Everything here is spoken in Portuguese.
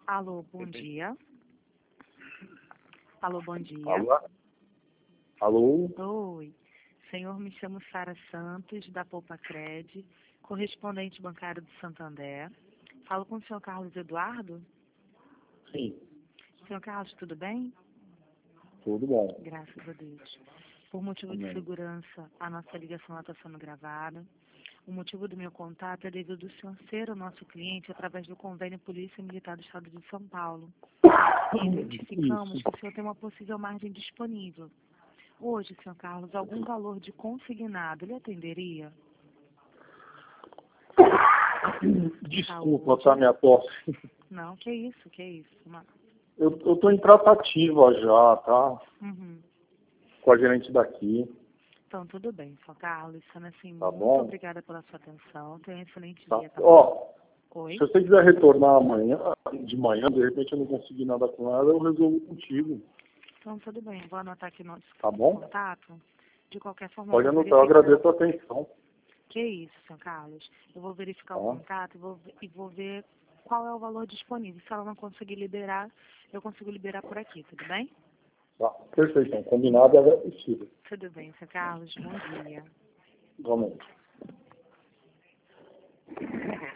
Alô, bom dia. Alô, bom dia. Alô? Alô? Oi. Senhor, me chamo Sara Santos, da Poupa Cred, correspondente bancário do Santander. Falo com o senhor Carlos Eduardo? Sim, Senhor Carlos, tudo bem? tudo bom. Graças a Deus. Por motivo de Amém. segurança, a nossa ligação está sendo gravada. O motivo do meu contato é devido ao senhor ser o nosso cliente através do convênio Polícia Militar do Estado de São Paulo. E identificamos Isso. que o senhor tem uma possível margem disponível. Hoje, senhor Carlos, algum valor de consignado ele atenderia? Desculpa, tá, minha tosse. Não, que isso, que isso. Eu tô em tratativa já, tá? Uhum. Com a gerente daqui, Então, tudo bem, senhor Carlos. Sendo assim, tá muito bom? obrigada pela sua atenção. Tenha um excelente Tá. dia, tá bom? Ó, Oi? se você quiser retornar amanhã, de manhã, de repente eu não conseguir nada com ela, eu resolvo contigo, Então, tudo bem. Vou anotar aqui no tá bom? contato. De qualquer forma, eu Pode vou anotar, eu verificar. agradeço a atenção, Que isso, senhor Carlos. Eu vou verificar o tá? contato e vou ver qual é o valor disponível. Se ela não conseguir liberar, eu consigo liberar por aqui, tudo bem? Tá, perfeito, então, combinado e agradecido. Tudo bem, senhor Carlos. Bom dia. Igualmente.